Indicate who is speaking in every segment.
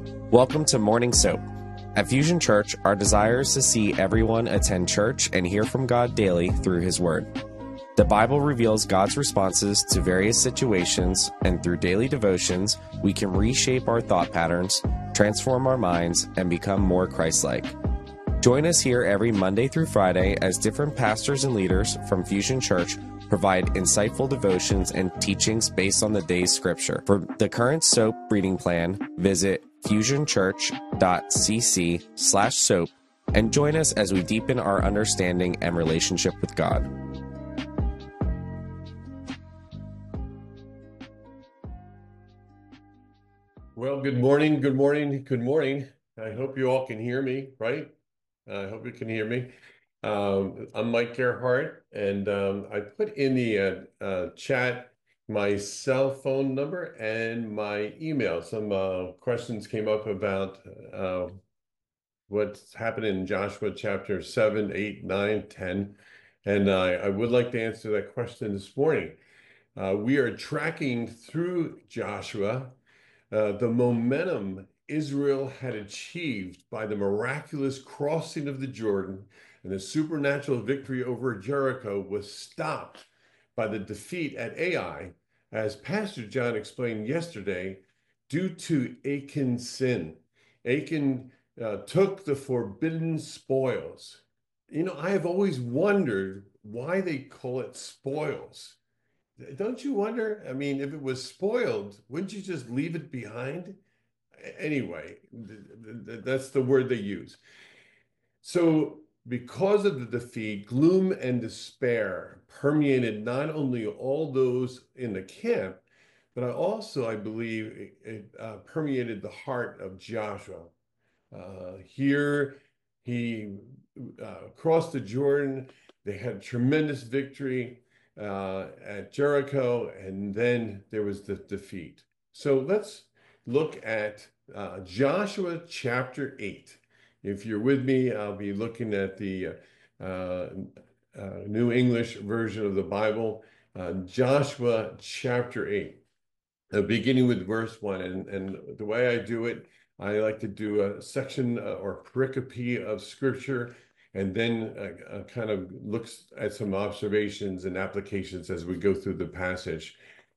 Speaker 1: Welcome to Morning Soap. At Fusion Church, our desire is to see everyone attend church and hear from God daily through His Word. The Bible reveals God's responses to various situations, and through daily devotions, we can reshape our thought patterns, transform our minds, and become more Christ-like. Join us here every Monday through Friday as different pastors and leaders from Fusion Church provide insightful devotions and teachings based on the day's scripture. For the current soap reading plan, visit fusionchurch.cc/soap and join us as we deepen our understanding and relationship with God.
Speaker 2: Well, good morning, good morning, good morning. I hope you all can hear me, right? I hope you can hear me. I'm Mike Gerhardt, and I put in the chat my cell phone number and my email. Some questions came up about what's happened in Joshua chapter 7, 8, 9, 10, and I would like to answer that question this morning. We are tracking through Joshua the momentum Israel had achieved by the miraculous crossing of the Jordan and the supernatural victory over Jericho was stopped by the defeat at Ai, as Pastor John explained yesterday, due to Achan's sin. Achan took the forbidden spoils. You know, I have always wondered why they call it spoils. Don't you wonder? I mean, if it was spoiled, wouldn't you just leave it behind? Anyway, that's the word they use. So, because of the defeat, gloom and despair permeated not only all those in the camp, but I believe it permeated the heart of Joshua. Here, he crossed the Jordan. They had tremendous victory at Jericho, and then there was the defeat. So let's look at Joshua chapter 8. If you're with me, I'll be looking at the New English version of the Bible, Joshua chapter 8, beginning with verse 1. And the way I do it, I like to do a section or pericope of scripture and then kind of looks at some observations and applications as we go through the passage.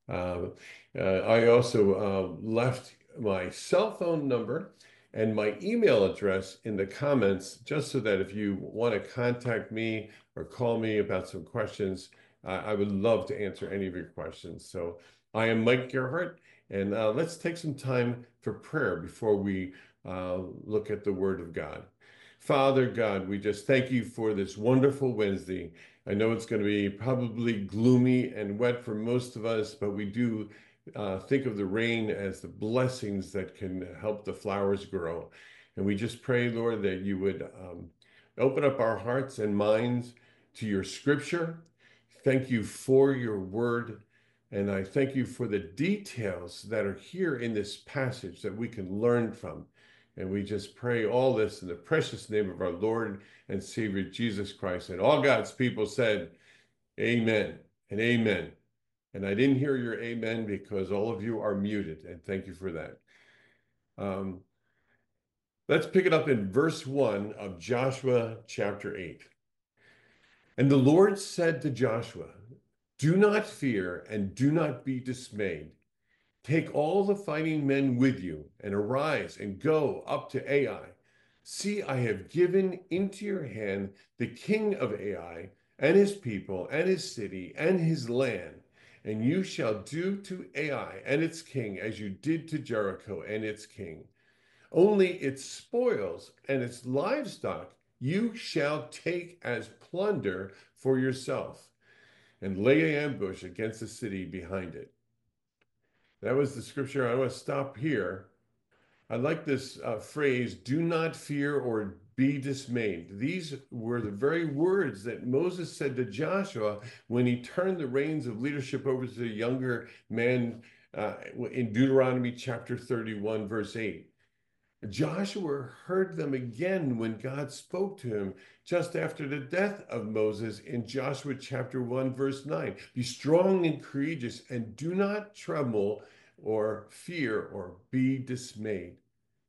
Speaker 2: I also left my cell phone number and my email address in the comments, just so that if you want to contact me or call me about some questions, I would love to answer any of your questions. So I am Mike Gerhardt, and let's take some time for prayer before we look at the Word of God. Father God, we just thank you for this wonderful Wednesday. I know it's going to be probably gloomy and wet for most of us, but we do think of the rain as the blessings that can help the flowers grow. And we just pray, Lord, that you would open up our hearts and minds to your scripture. Thank you for your word. And I thank you for the details that are here in this passage that we can learn from. And we just pray all this in the precious name of our Lord and Savior, Jesus Christ. And all God's people said, amen and amen. And I didn't hear your amen because all of you are muted. And thank you for that. Let's pick it up in verse 1 of Joshua chapter 8. And the Lord said to Joshua, do not fear and do not be dismayed. Take all the fighting men with you and arise and go up to Ai. See, I have given into your hand the king of Ai and his people and his city and his land. And you shall do to Ai and its king as you did to Jericho and its king. Only its spoils and its livestock you shall take as plunder for yourself and lay an ambush against the city behind it. That was the scripture. I want to stop here. I like this phrase, do not fear or be dismayed. These were the very words that Moses said to Joshua when he turned the reins of leadership over to the younger man in Deuteronomy chapter 31, verse 8. Joshua heard them again when God spoke to him just after the death of Moses in Joshua chapter 1, verse 9. Be strong and courageous and do not tremble or fear or be dismayed.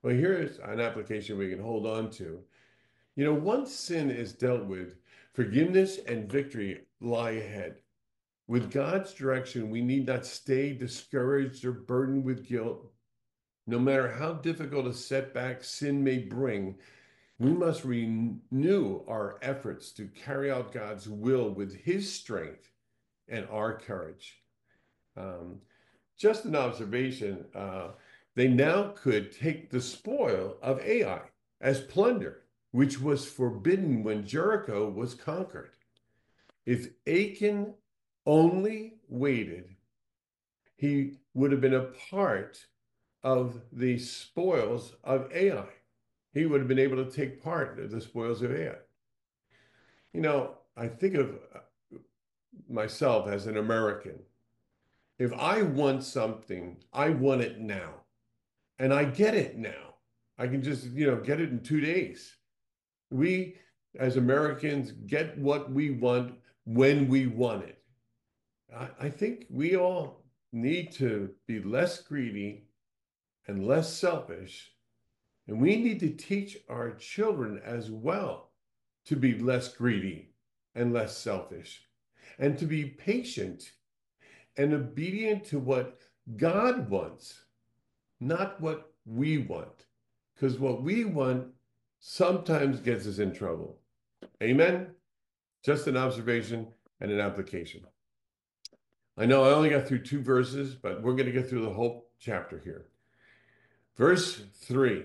Speaker 2: Well, here's an application we can hold on to. Once sin is dealt with, forgiveness and victory lie ahead. With God's direction, we need not stay discouraged or burdened with guilt. No matter how difficult a setback sin may bring, we must renew our efforts to carry out God's will with His strength and our courage. Um, just an observation, they now could take the spoil of Ai as plunder, which was forbidden when Jericho was conquered. If Achan only waited, he would have been a part of the spoils of Ai. He would have been able to take part of the spoils of Ai. I think of myself as an American. If I want something, I want it now. And I get it now. I can just, get it in 2 days. We, as Americans, get what we want when we want it. I think we all need to be less greedy and less selfish. And we need to teach our children as well to be less greedy and less selfish and to be patient and obedient to what God wants, not what we want. Because what we want sometimes gets us in trouble. Amen? Just an observation and an application. I know I only got through 2 verses, but we're going to get through the whole chapter here. Verse 3.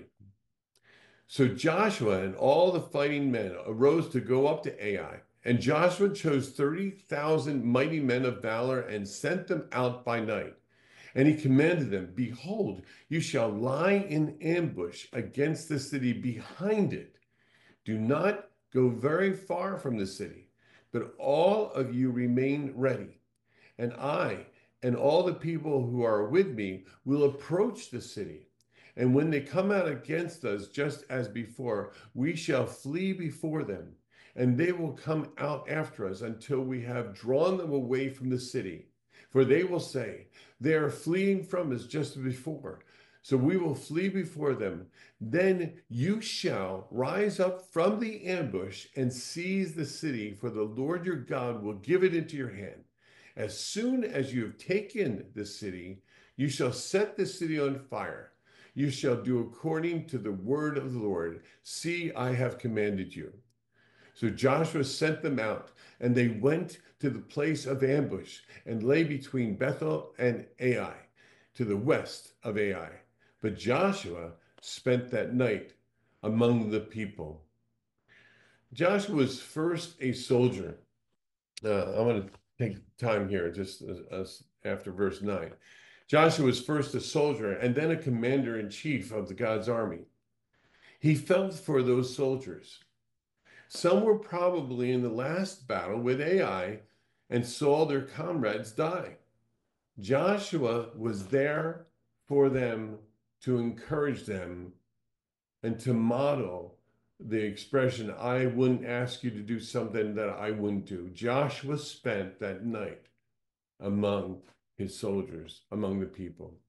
Speaker 2: So Joshua and all the fighting men arose to go up to Ai. And Joshua chose 30,000 mighty men of valor and sent them out by night. And he commanded them, behold, you shall lie in ambush against the city behind it. Do not go very far from the city, but all of you remain ready. And I and all the people who are with me will approach the city. And when they come out against us, just as before, we shall flee before them. And they will come out after us until we have drawn them away from the city. For they will say, they are fleeing from us just as before. So we will flee before them. Then you shall rise up from the ambush and seize the city, for the Lord your God will give it into your hand. As soon as you have taken the city, you shall set the city on fire. You shall do according to the word of the Lord. See, I have commanded you. So Joshua sent them out, and they went to the place of ambush and lay between Bethel and Ai, to the west of Ai. But Joshua spent that night among the people. Joshua was first a soldier. I'm going to take time here just as after verse 9. Joshua was first a soldier and then a commander in chief of the God's army. He felt for those soldiers. Some were probably in the last battle with Ai and saw their comrades die. Joshua was there for them to encourage them and to model the expression, I wouldn't ask you to do something that I wouldn't do. Joshua spent that night among his soldiers, among the people.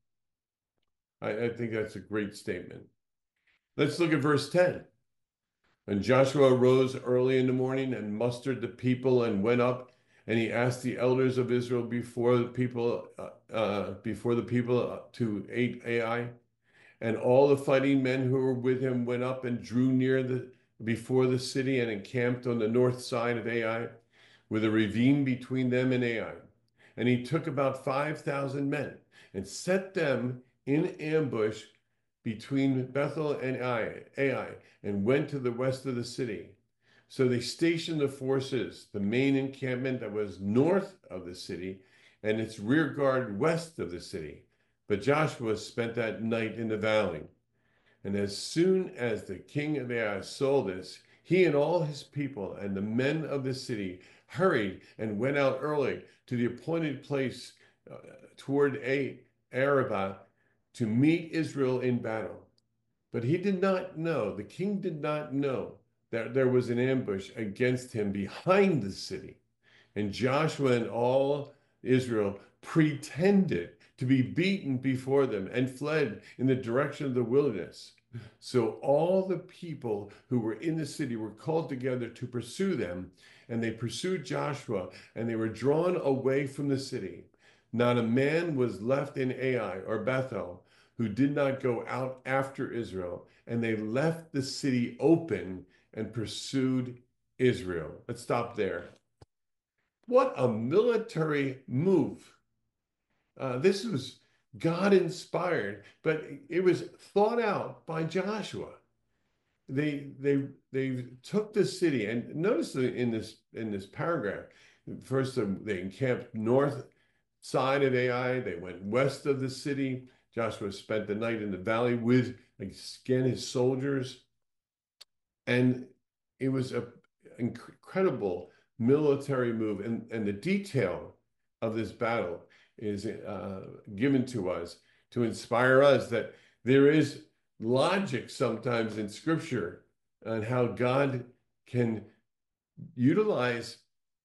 Speaker 2: I think that's a great statement. Let's look at verse 10. And Joshua arose early in the morning and mustered the people and went up, and he asked the elders of Israel before the people to aid Ai. And all the fighting men who were with him went up and drew near before the city and encamped on the north side of Ai, with a ravine between them and Ai. And he took about 5,000 men and set them in ambush between Bethel and Ai, and went to the west of the city. So they stationed the forces, the main encampment that was north of the city, and its rear guard west of the city. But Joshua spent that night in the valley. And as soon as the king of Ai saw this, he and all his people and the men of the city hurried and went out early to the appointed place toward Arabah to meet Israel in battle. But he did not know, the king did not know that there was an ambush against him behind the city. And Joshua and all Israel pretended to be beaten before them and fled in the direction of the wilderness. So all the people who were in the city were called together to pursue them, and they pursued Joshua, and they were drawn away from the city. Not a man was left in Ai or Bethel who did not go out after Israel, and they left the city open and pursued Israel. Let's stop there. What a military move. This was God inspired, but it was thought out by Joshua. They took the city, and notice in this paragraph, first they encamped north side of Ai. They went west of the city. Joshua spent the night in the valley with again his soldiers, and it was an incredible military move. And the detail of this battle is given to us to inspire us that there is logic sometimes in Scripture on how God can utilize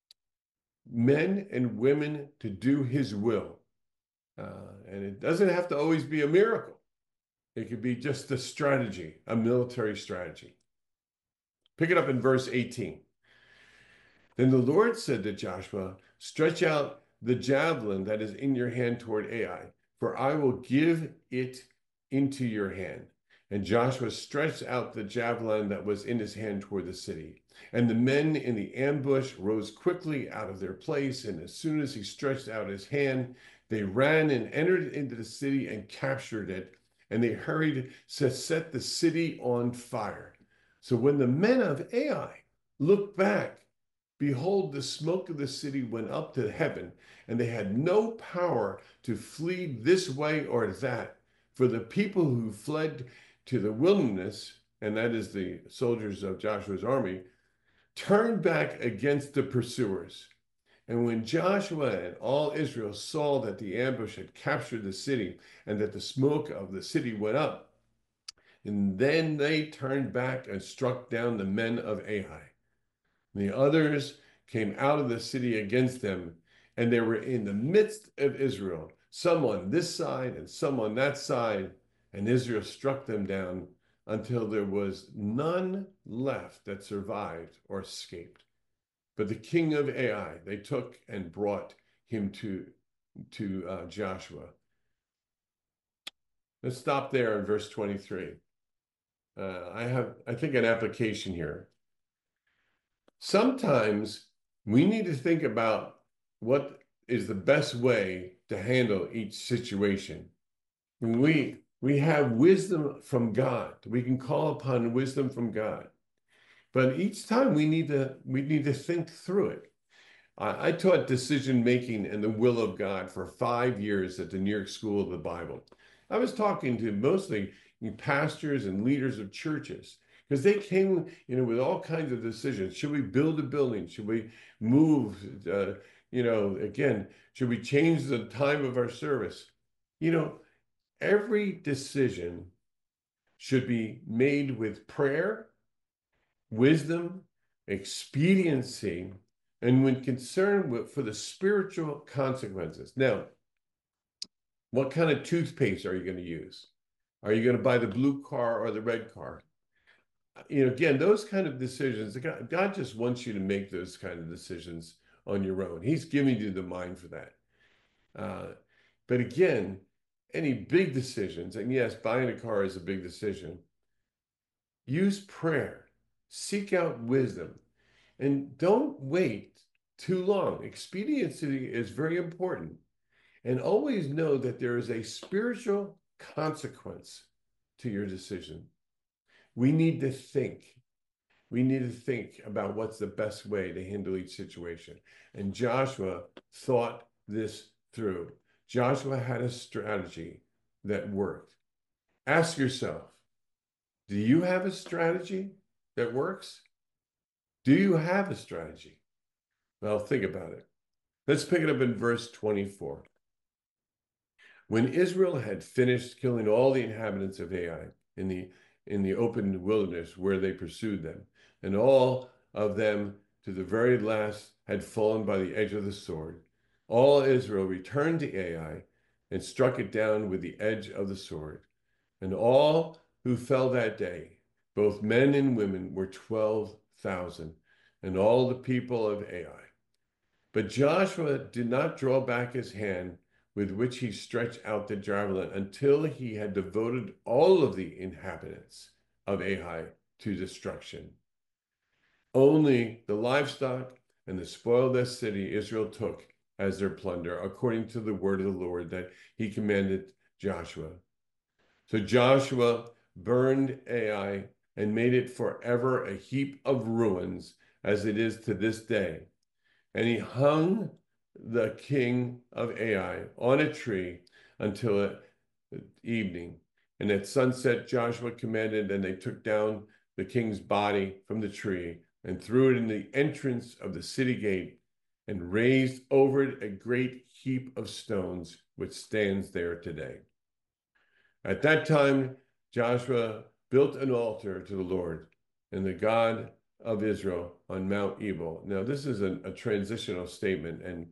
Speaker 2: men and women to do His will. And it doesn't have to always be a miracle. It could be just a strategy, a military strategy. Pick it up in verse 18. Then the Lord said to Joshua, stretch out the javelin that is in your hand toward Ai, for I will give it into your hand. And Joshua stretched out the javelin that was in his hand toward the city. And the men in the ambush rose quickly out of their place, and as soon as he stretched out his hand, they ran and entered into the city and captured it. And they hurried to set the city on fire. So when the men of Ai looked back, behold, the smoke of the city went up to heaven, and they had no power to flee this way or that. For the people who fled to the wilderness, and that is the soldiers of Joshua's army, turned back against the pursuers. And when Joshua and all Israel saw that the ambush had captured the city and that the smoke of the city went up, and then they turned back and struck down the men of Ai. And the others came out of the city against them, and they were in the midst of Israel, some on this side and some on that side, and Israel struck them down until there was none left that survived or escaped. But the king of Ai they took and brought him to Joshua. Let's stop there in verse 23. I think, an application here. Sometimes we need to think about what is the best way to handle each situation. We have wisdom from God. We can call upon wisdom from God. But each time we need to think through it. I taught decision making and the will of God for 5 years at the New York School of the Bible. I was talking to mostly pastors and leaders of churches because they came, with all kinds of decisions. Should we build a building? Should we move? Again, should we change the time of our service? Every decision should be made with prayer, wisdom, expediency, and when concerned for the spiritual consequences. Now, what kind of toothpaste are you going to use? Are you going to buy the blue car or the red car? Again, those kind of decisions, God just wants you to make those kind of decisions on your own. He's giving you the mind for that. But again, any big decisions, and yes, buying a car is a big decision, use prayer, seek out wisdom, and don't wait too long. Expediency is very important. And always know that there is a spiritual consequence to your decision. We need to think. We need to think about what's the best way to handle each situation. And Joshua thought this through. Joshua had a strategy that worked. Ask yourself, do you have a strategy that works? Do you have a strategy? Well, think about it. Let's pick it up in verse 24. When Israel had finished killing all the inhabitants of Ai in the open wilderness where they pursued them, and all of them to the very last had fallen by the edge of the sword, all Israel returned to Ai and struck it down with the edge of the sword. And all who fell that day, both men and women, were 12,000, and all the people of Ai. But Joshua did not draw back his hand with which he stretched out the javelin until he had devoted all of the inhabitants of Ai to destruction. Only the livestock and the spoil of their city Israel took as their plunder, according to the word of the Lord that he commanded Joshua. So Joshua burned Ai and made it forever a heap of ruins, as it is to this day. And he hung the king of Ai on a tree until evening. And at sunset, Joshua commanded, and they took down the king's body from the tree and threw it in the entrance of the city gate and raised over it a great heap of stones, which stands there today. At that time, Joshua built an altar to the Lord and the God of Israel on Mount Ebal. Now, this is a transitional statement, and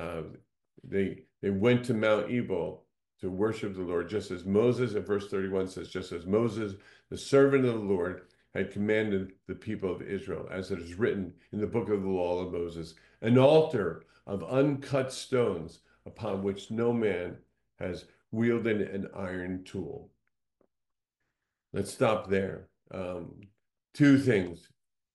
Speaker 2: they went to Mount Ebal to worship the Lord, just as Moses, in verse 31 says, just as Moses, the servant of the Lord, had commanded the people of Israel, as it is written in the book of the law of Moses, an altar of uncut stones upon which no man has wielded an iron tool. Let's stop there. Two things: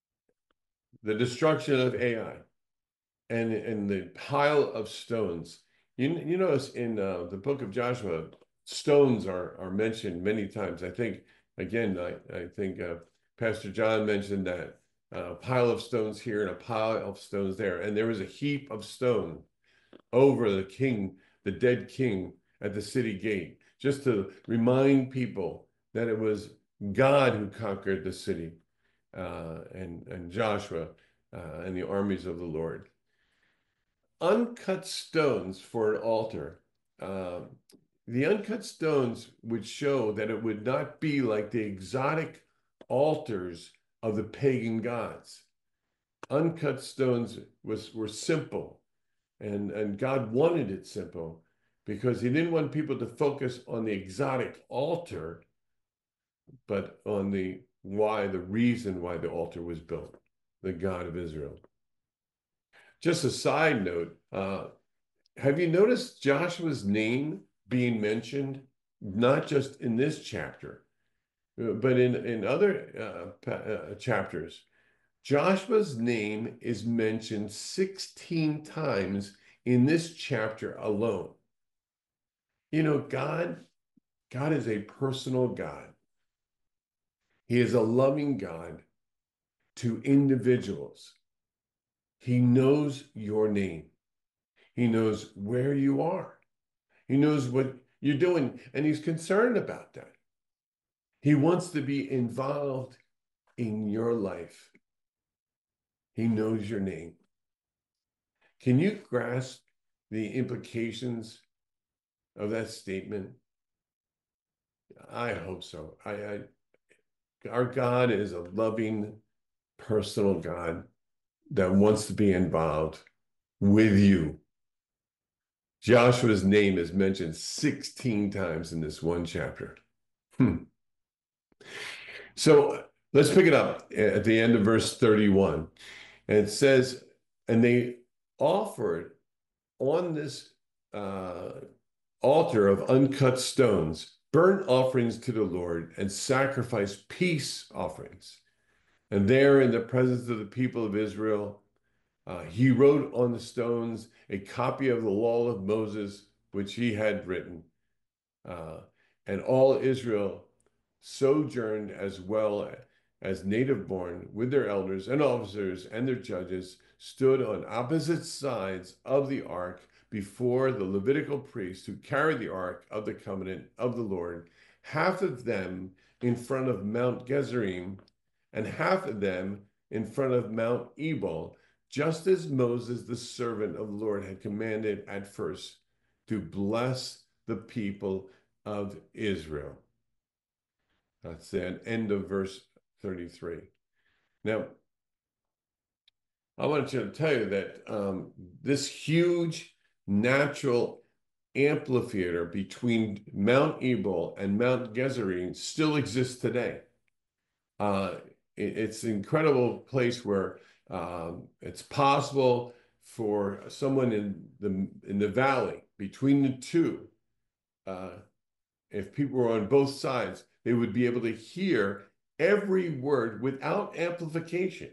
Speaker 2: the destruction of Ai and the pile of stones. You notice in the book of Joshua, stones are mentioned many times. I think, again, I think Pastor John mentioned that a pile of stones here and a pile of stones there. And there was a heap of stone over the king, the dead king at the city gate, just to remind people that it was God who conquered the city and Joshua and the armies of the Lord. Uncut stones for an altar. The uncut stones would show that it would not be like the exotic altars of the pagan gods. Uncut stones were simple, and God wanted it simple because he didn't want people to focus on the exotic altar, but on the reason why the altar was built, the God of Israel. Just a side note, have you noticed Joshua's name being mentioned, not just in this chapter, but in other chapters? Joshua's name is mentioned 16 times in this chapter alone. You know, God is a personal God. He is a loving God to individuals. He knows your name. He knows where you are. He knows what you're doing, and he's concerned about that. He wants to be involved in your life. He knows your name. Can you grasp the implications of that statement? I hope so. Our God is a loving, personal God that wants to be involved with you. Joshua's name is mentioned 16 times in this one chapter. So let's pick it up at the end of verse 31. And it says, and they offered on this altar of uncut stones burnt offerings to the Lord and sacrificed peace offerings. And there in the presence of the people of Israel, he wrote on the stones a copy of the law of Moses, which he had written. And all Israel sojourned as well as native born with their elders and officers and their judges stood on opposite sides of the ark before the Levitical priests who carried the ark of the covenant of the Lord, half of them in front of Mount Gerizim and half of them in front of Mount Ebal, just as Moses, the servant of the Lord, had commanded at first to bless the people of Israel. That's the end of verse 33. Now, I want you to tell you that this huge natural amphitheater between Mount Ebal and Mount Gerizim still exists today. It's an incredible place where it's possible for someone in the valley between the two, if people were on both sides, they would be able to hear every word without amplification.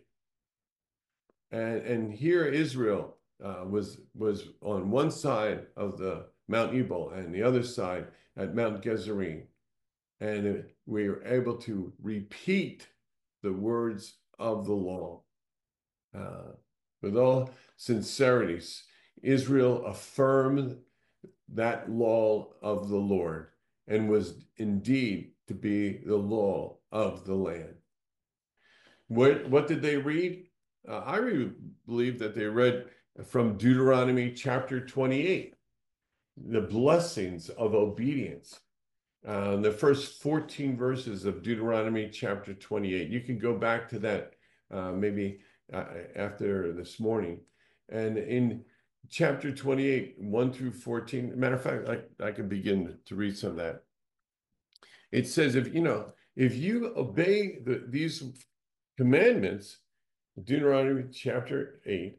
Speaker 2: And here Israel was on one side of the Mount Ebal and the other side at Mount Gerizim. And we were able to repeat the words of the law. With all sincerity, Israel affirmed that law of the Lord and was indeed to be the law of the land. What did they read? I really believe that they read from Deuteronomy chapter 28, the blessings of obedience. The first 14 verses of Deuteronomy chapter 28. You can go back to that maybe after this morning. And in chapter 28, 1 through 14, matter of fact, I can begin to read some of that. It says, if you obey these commandments, Deuteronomy chapter 8,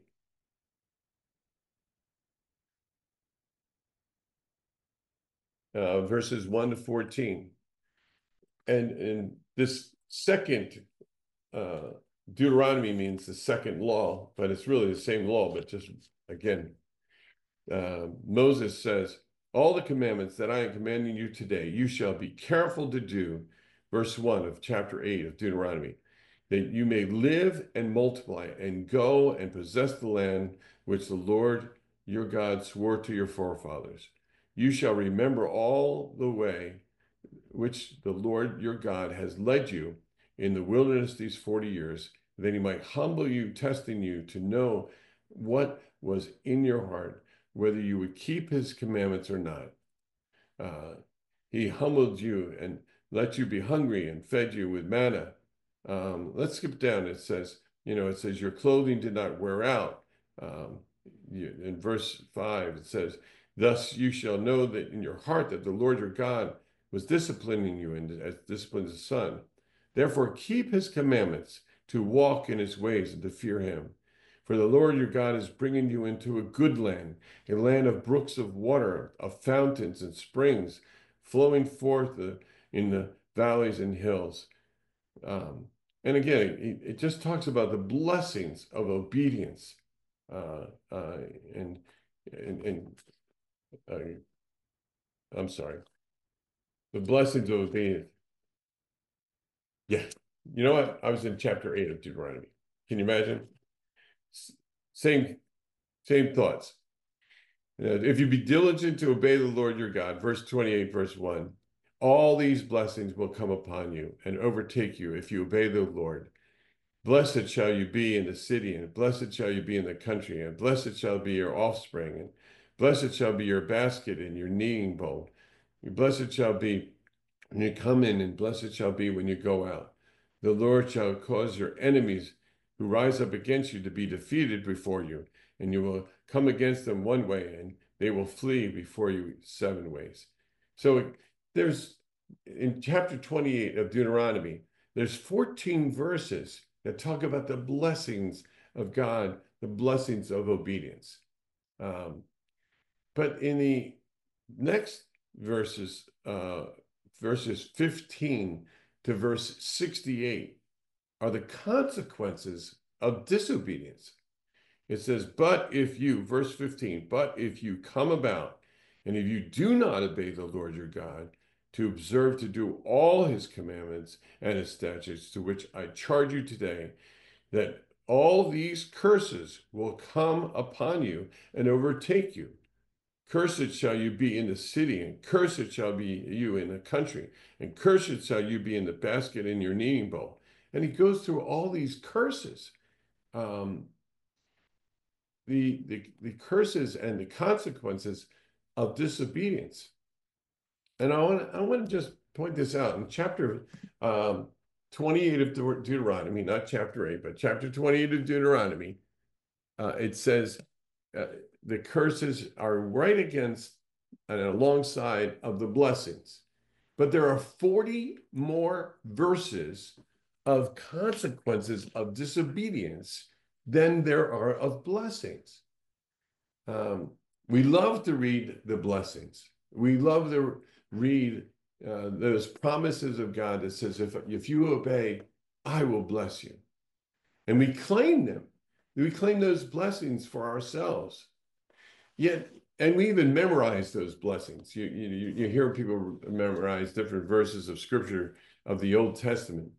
Speaker 2: verses 1 to 14. And this second Deuteronomy means the second law, but it's really the same law, but just again, Moses says, all the commandments that I am commanding you today, you shall be careful to do, verse 1 of chapter 8 of Deuteronomy, that you may live and multiply and go and possess the land which the Lord your God swore to your forefathers. You shall remember all the way which the Lord your God has led you in the wilderness these 40 years, that he might humble you, testing you to know what was in your heart, whether you would keep his commandments or not. He humbled you and let you be hungry and fed you with manna. Let's skip down. It says, your clothing did not wear out. In verse 5, it says, thus you shall know that in your heart that the Lord your God was disciplining you as disciplines a son. Therefore, keep his commandments to walk in his ways and to fear him. For the Lord your God is bringing you into a good land, a land of brooks of water, of fountains and springs, flowing forth in the valleys and hills. And again, it just talks about the blessings of obedience. I'm sorry, the blessings of obedience. Yeah, you know what? I was in chapter 8 of Deuteronomy. Can you imagine? Same thoughts. If you be diligent to obey the Lord your God, verse 28, verse 1, all these blessings will come upon you and overtake you if you obey the Lord. Blessed shall you be in the city, and blessed shall you be in the country, and blessed shall be your offspring, and blessed shall be your basket and your kneading bowl. Blessed shall be when you come in, and blessed shall be when you go out. The Lord shall cause your enemies who rise up against you to be defeated before you, and you will come against them one way, and they will flee before you 7 ways. So there's, in chapter 28 of Deuteronomy, there's 14 verses that talk about the blessings of God, the blessings of obedience. But in the next verses, verses 15 to verse 68, are the consequences of disobedience. It says, but if you, verse 15, but if you come about, and if you do not obey the Lord your God, to observe to do all his commandments and his statutes, to which I charge you today, that all these curses will come upon you and overtake you. Cursed shall you be in the city, and cursed shall be you in the country, and cursed shall you be in the basket in your kneading bowl. And he goes through all these curses. The curses and the consequences of disobedience. And I want to just point this out in chapter 28 of Deuteronomy, not chapter 8, but chapter 28 of Deuteronomy. It says the curses are right against and alongside of the blessings. But there are 40 more verses of consequences of disobedience than there are of blessings. We love to read the blessings. We love to read those promises of God that says, if you obey, I will bless you. And we claim them. We claim those blessings for ourselves. Yet, and we even memorize those blessings. You hear people memorize different verses of scripture of the Old Testament.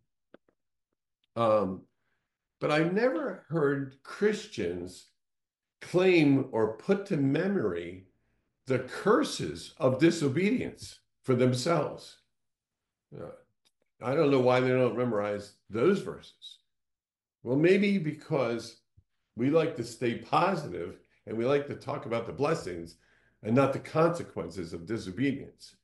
Speaker 2: But I never heard Christians claim or put to memory the curses of disobedience for themselves. I don't know why they don't memorize those verses. Well, maybe because we like to stay positive and we like to talk about the blessings and not the consequences of disobedience.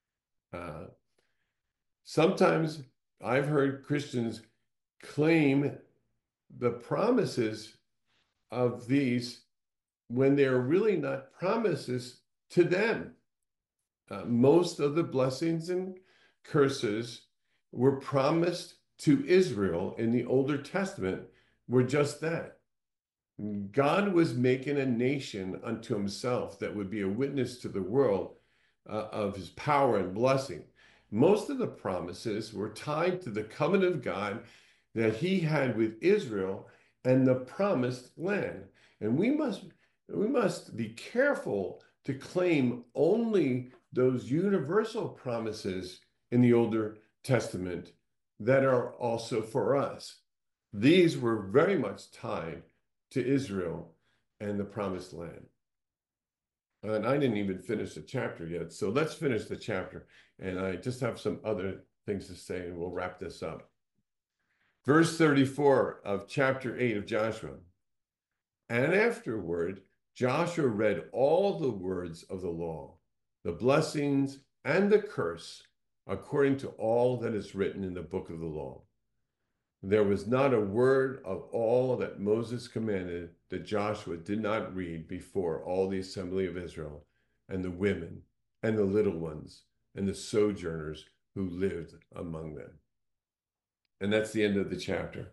Speaker 2: Sometimes I've heard Christians claim the promises of these when they're really not promises to them. Most of the blessings and curses were promised to Israel in the Older Testament were just that. God was making a nation unto himself that would be a witness to the world of his power and blessing. Most of the promises were tied to the covenant of God that he had with Israel and the promised land. And we must be careful to claim only those universal promises in the Older Testament that are also for us. These were very much tied to Israel and the promised land. And I didn't even finish the chapter yet. So let's finish the chapter. And I just have some other things to say, and we'll wrap this up. Verse 34 of chapter 8 of Joshua. And afterward, Joshua read all the words of the law, the blessings and the curse, according to all that is written in the book of the law. There was not a word of all that Moses commanded that Joshua did not read before all the assembly of Israel, and the women, and the little ones, and the sojourners who lived among them. And that's the end of the chapter.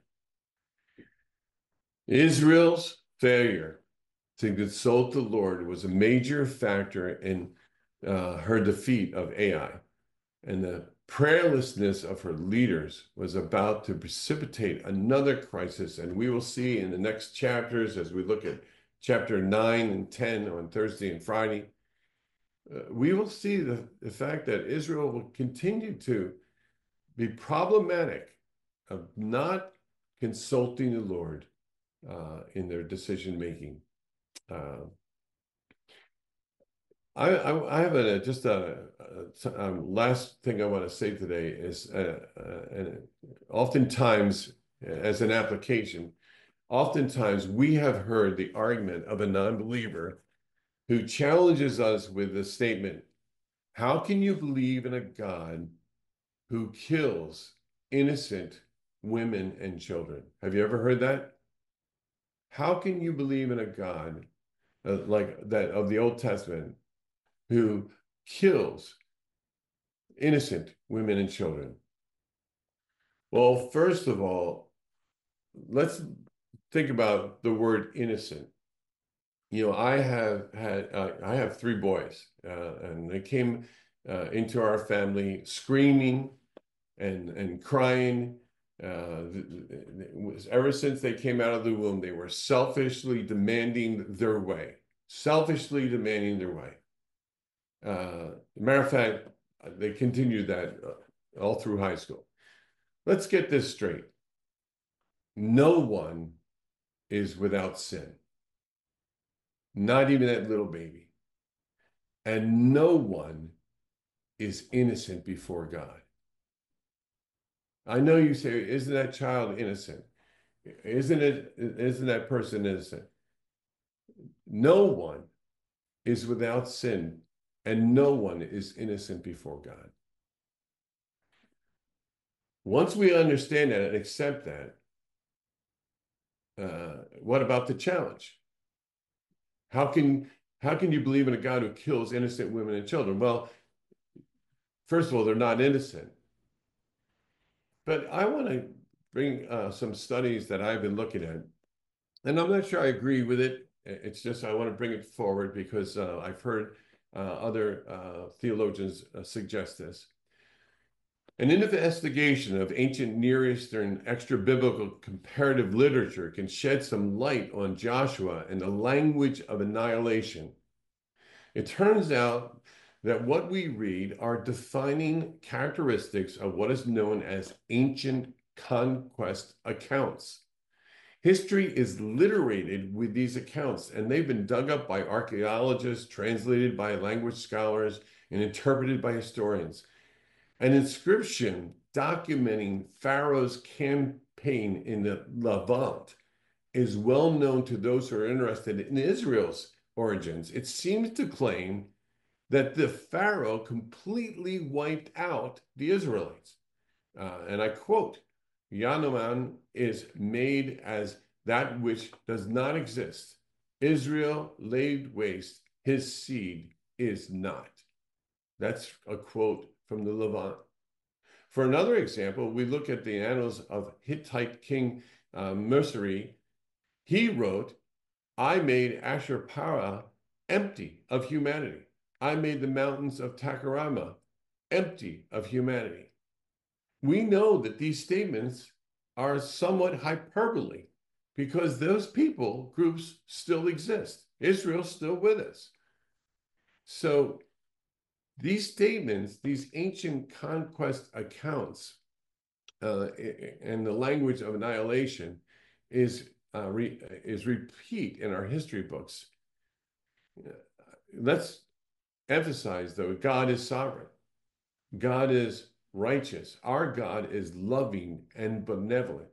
Speaker 2: Israel's failure to consult the Lord was a major factor in her defeat of Ai, and the prayerlessness of her leaders was about to precipitate another crisis. And we will see in the next chapters, as we look at chapter 9 and 10 on Thursday and Friday, we will see the fact that Israel will continue to be problematic of not consulting the Lord in their decision making. I have just a last thing I want to say today is, and oftentimes as an application, oftentimes we have heard the argument of a non-believer who challenges us with the statement, how can you believe in a God who kills innocent women and children? Have you ever heard that? How can you believe in a God like that of the Old Testament who kills innocent women and children? Well, first of all, let's think about the word innocent. You know, I have 3 boys, and they came into our family screaming and crying. Ever since they came out of the womb, they were selfishly demanding their way. Selfishly demanding their way. Matter of fact, they continued that all through high school. Let's get this straight. No one is without sin. Not even that little baby. And no one is innocent before God. I know you say, isn't that child innocent? Isn't that person innocent? No one is without sin, and no one is innocent before God. Once we understand that and accept that, what about the challenge? How can How can you believe in a God who kills innocent women and children? Well, first of all, they're not innocent. But I want to bring some studies that I've been looking at, and I'm not sure I agree with it. It's just I want to bring it forward because I've heard other theologians suggest this. An investigation of ancient Near Eastern extra-biblical comparative literature can shed some light on Joshua and the language of annihilation. It turns out that what we read are defining characteristics of what is known as ancient conquest accounts. History is literated with these accounts, and they've been dug up by archaeologists, translated by language scholars, and interpreted by historians. An inscription documenting Pharaoh's campaign in the Levant is well known to those who are interested in Israel's origins. It seems to claim that the Pharaoh completely wiped out the Israelites. And I quote, Yanoman is made as that which does not exist. Israel laid waste, his seed is not. That's a quote from the Levant. For another example, we look at the annals of Hittite king Mursari. He wrote, I made Ashurparah empty of humanity. I made the mountains of Takarama empty of humanity. We know that these statements are somewhat hyperbole because those people groups still exist. Israel's still with us. So these statements, these ancient conquest accounts, and the language of annihilation is repeat in our history books. Let's emphasize, though, God is sovereign. God is righteous. Our God is loving and benevolent.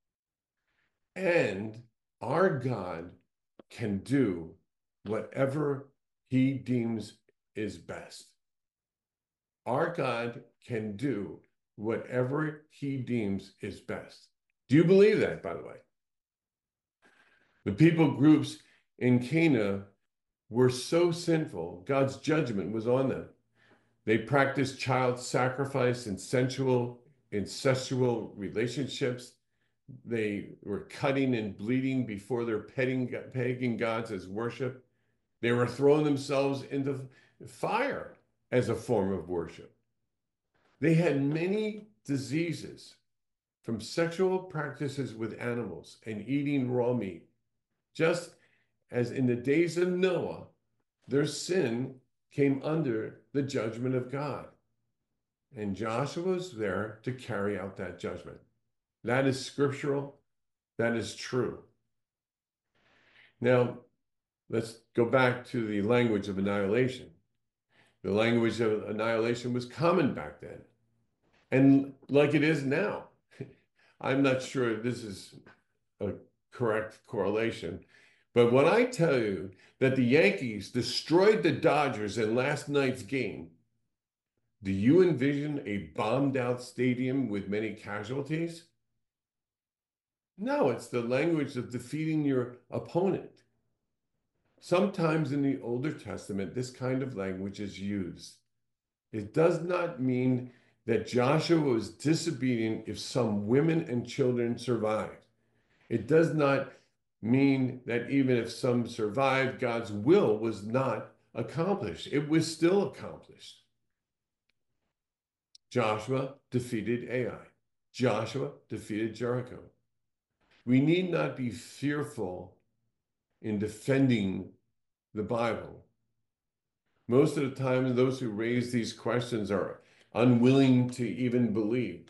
Speaker 2: And our God can do whatever he deems is best. Our God can do whatever he deems is best. Do you believe that, by the way? The people groups in Canaan were so sinful, God's judgment was on them. They practiced child sacrifice and incestual relationships. They were cutting and bleeding before their pagan gods as worship. They were throwing themselves into fire as a form of worship. They had many diseases from sexual practices with animals and eating raw meat. Just as in the days of Noah, their sin came under the judgment of God. And Joshua was there to carry out that judgment. That is scriptural. That is true. Now, let's go back to the language of annihilation. The language of annihilation was common back then, and like it is now. I'm not sure this is a correct correlation, but when I tell you that the Yankees destroyed the Dodgers in last night's game, do you envision a bombed out stadium with many casualties? No, it's the language of defeating your opponent. Sometimes in the Older Testament, this kind of language is used. It does not mean that Joshua was disobedient if some women and children survived. It does not mean that even if some survived, God's will was not accomplished. It was still accomplished. Joshua defeated Ai. Joshua defeated Jericho. We need not be fearful in defending the Bible. Most of the time, those who raise these questions are unwilling to even believe.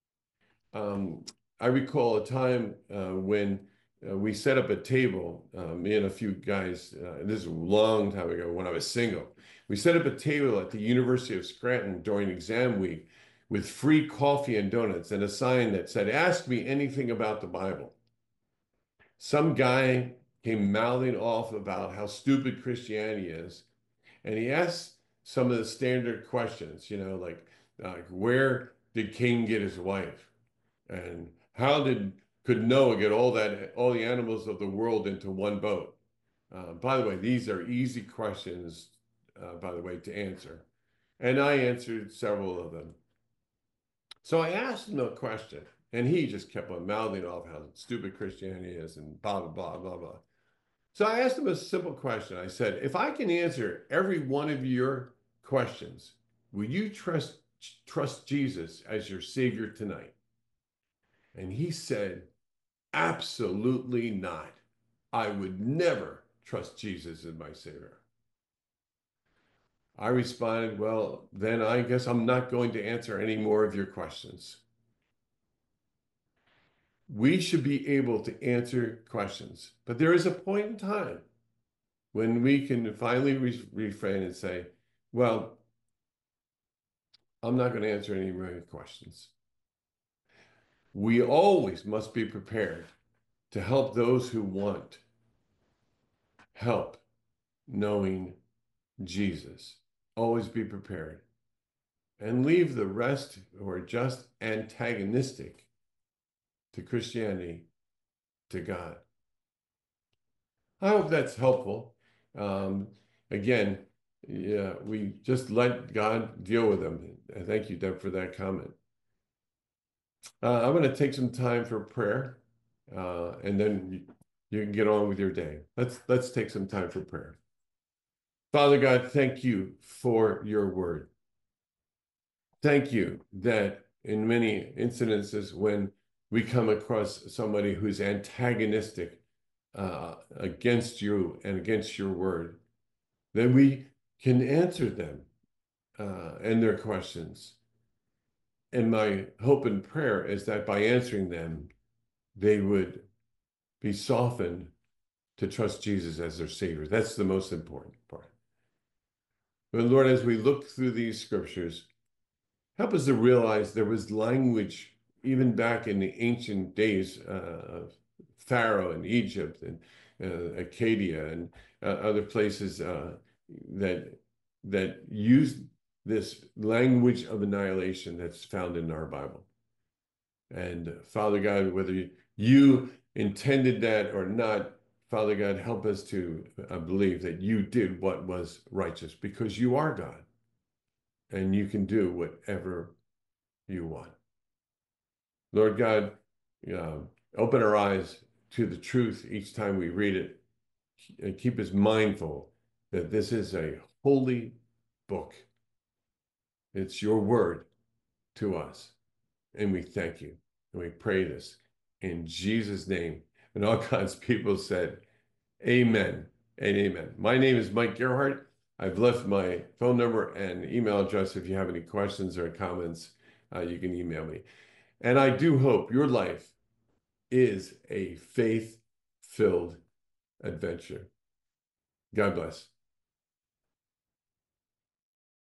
Speaker 2: I recall a time when we set up a table, me and a few guys, this is a long time ago when I was single. We set up a table at the University of Scranton during exam week with free coffee and donuts and a sign that said, ask me anything about the Bible. Some guy came mouthing off about how stupid Christianity is. And he asked some of the standard questions, like where did Cain get his wife? And could Noah get all the animals of the world into one boat? By the way, these are easy questions, by the way, to answer. And I answered several of them. So I asked him a question, and he just kept on mouthing off how stupid Christianity is and blah, blah, blah, blah, blah. So I asked him a simple question. I said, if I can answer every one of your questions, will you trust Jesus as your Savior tonight? And he said, absolutely not. I would never trust Jesus as my Savior. I responded, well, then I guess I'm not going to answer any more of your questions. We should be able to answer questions, but there is a point in time when we can finally refrain and say, well, I'm not going to answer any more questions. We always must be prepared to help those who want help knowing Jesus. Always be prepared. And leave the rest who are just antagonistic to Christianity to God. I hope that's helpful. Again, yeah, we just let God deal with them. Thank you, Deb, for that comment. I'm going to take some time for prayer, and then you can get on with your day. Let's take some time for prayer. Father God, thank you for your word. Thank you that in many incidences when we come across somebody who's antagonistic against you and against your word, then we can answer them and their questions. And my hope and prayer is that by answering them, they would be softened to trust Jesus as their Savior. That's the most important part. But Lord, as we look through these scriptures, help us to realize there was language even back in the ancient days of Pharaoh in Egypt and Acadia and other places that used this language of annihilation that's found in our Bible. And Father God, whether you intended that or not, Father God, help us to believe that you did what was righteous because you are God and you can do whatever you want. Lord God, open our eyes to the truth each time we read it and keep us mindful that this is a holy book. It's your word to us. And we thank you. And we pray this in Jesus' name. And all God's people said, amen and amen. My name is Mike Gerhardt. I've left my phone number and email address. If you have any questions or comments, you can email me. And I do hope your life is a faith-filled adventure. God bless.